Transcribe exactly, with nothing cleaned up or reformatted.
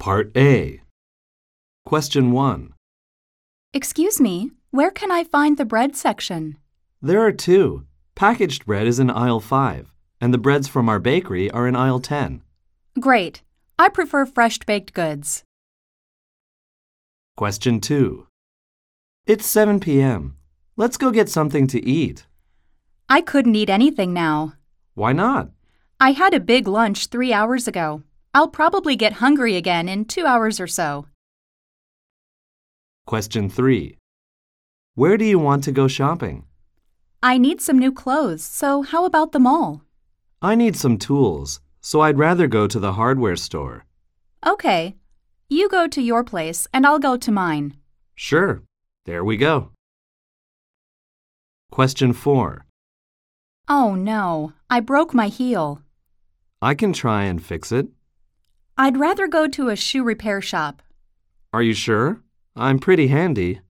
Part A. Question one. Excuse me, where can I find the bread section? There are two. Packaged bread is in aisle five, and the breads from our bakery are in aisle ten. Great. I prefer fresh baked goods. Question two. It's seven p.m. Let's go get something to eat. I couldn't eat anything now. Why not? I had a big lunch three hours ago. I'll probably get hungry again in two hours or so. Question three. Where do you want to go shopping? I need some new clothes, so how about the mall? I need some tools, so I'd rather go to the hardware store. Okay. You go to your place and I'll go to mine. Sure. There we go. Question four. Oh no, I broke my heel. I can try and fix it. I'd rather go to a shoe repair shop. Are you sure? I'm pretty handy.